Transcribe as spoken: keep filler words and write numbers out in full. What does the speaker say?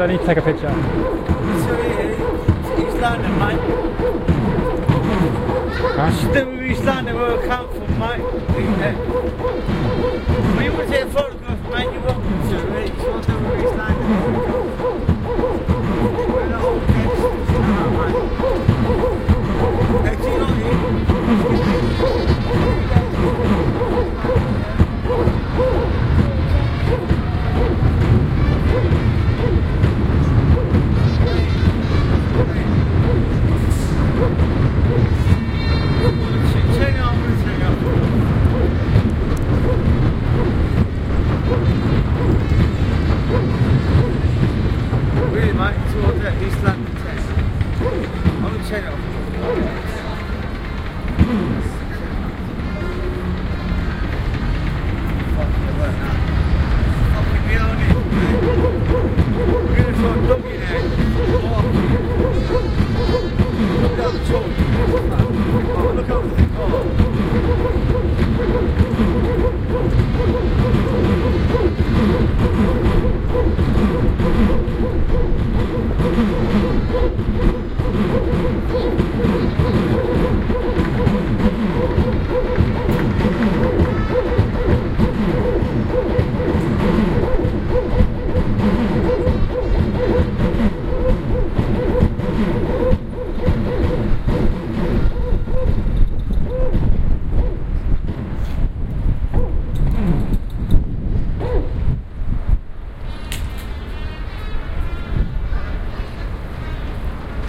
do I need to take a picture? So East London, mate. Huh? Still East London where I come from, mate. When you want to take a photograph, mate, you're welcome to it. It's not the East London where we come from. We're the whole gangsters, mate. Hey, do you know him? Really, mate, it's all that East London test. I'm gonna check it off. Fucking alert now. Fucking me on it, man. We're gonna try and dog it out. Look at the chalk. Oh, look at